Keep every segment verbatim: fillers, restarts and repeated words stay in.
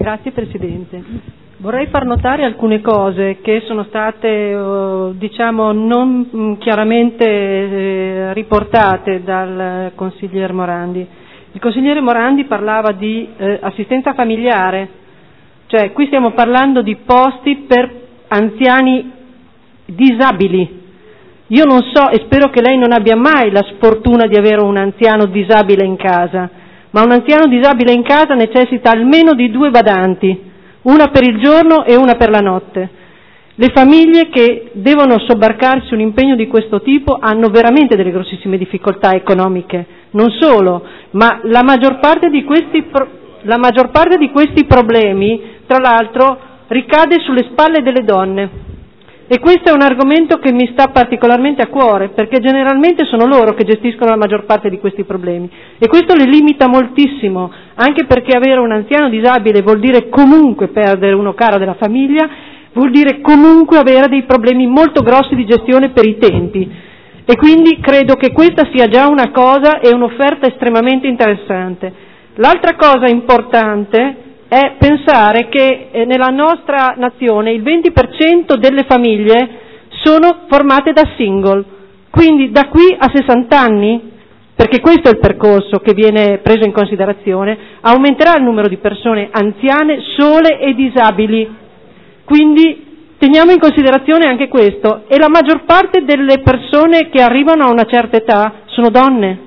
Grazie Presidente. Vorrei far notare alcune cose che sono state, diciamo, non chiaramente eh, riportate dal consigliere Morandi. Il consigliere Morandi parlava di eh, assistenza familiare, cioè qui stiamo parlando di posti per anziani disabili. Io non so e spero che lei non abbia mai la sfortuna di avere un anziano disabile in casa, ma un anziano disabile in casa necessita almeno di due badanti, una per il giorno e una per la notte. Le famiglie che devono sobbarcarsi un impegno di questo tipo hanno veramente delle grossissime difficoltà economiche, non solo, ma la maggior parte di questi, pro- la maggior parte di questi problemi, tra l'altro, ricade sulle spalle delle donne. E questo è un argomento che mi sta particolarmente a cuore, perché generalmente sono loro che gestiscono la maggior parte di questi problemi. E questo le limita moltissimo, anche perché avere un anziano disabile vuol dire comunque perdere uno caro della famiglia, vuol dire comunque avere dei problemi molto grossi di gestione per i tempi. E quindi credo che questa sia già una cosa e un'offerta estremamente interessante. L'altra cosa importante è pensare che eh, nella nostra nazione il venti per cento delle famiglie sono formate da single, quindi da qui a sessanta anni, perché questo è il percorso che viene preso in considerazione, aumenterà il numero di persone anziane, sole e disabili. Quindi teniamo in considerazione anche questo, e la maggior parte delle persone che arrivano a una certa età sono donne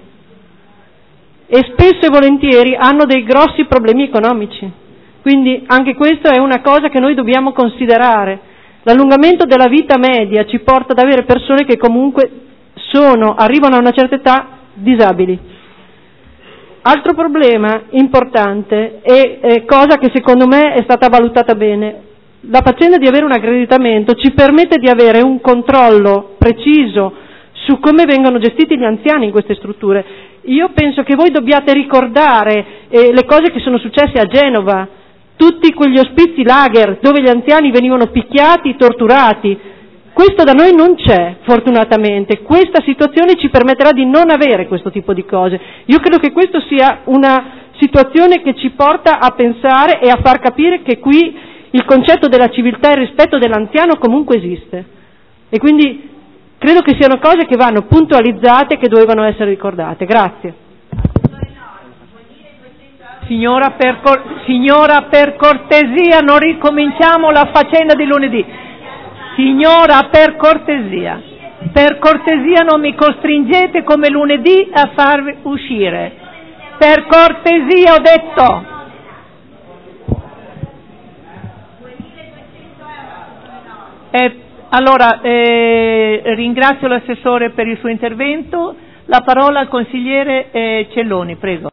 e spesso e volentieri hanno dei grossi problemi economici. Quindi anche questo è una cosa che noi dobbiamo considerare. L'allungamento della vita media ci porta ad avere persone che comunque sono, arrivano a una certa età, disabili. Altro problema importante e eh, cosa che secondo me è stata valutata bene, la faccenda di avere un accreditamento ci permette di avere un controllo preciso su come vengono gestiti gli anziani in queste strutture. Io penso che voi dobbiate ricordare eh, le cose che sono successe a Genova, tutti quegli ospizi lager dove gli anziani venivano picchiati, torturati. Questo da noi non c'è, fortunatamente. Questa situazione ci permetterà di non avere questo tipo di cose. Io credo che questo sia una situazione che ci porta a pensare e a far capire che qui il concetto della civiltà e il rispetto dell'anziano comunque esiste. E quindi credo che siano cose che vanno puntualizzate e che dovevano essere ricordate. Grazie. Signora per, cor- signora, per cortesia, non ricominciamo la faccenda di lunedì. Signora, per cortesia, per cortesia non mi costringete come lunedì a farvi uscire. Per cortesia ho detto. Eh, allora, eh, ringrazio l'assessore per il suo intervento. La parola al consigliere eh, Celloni, prego.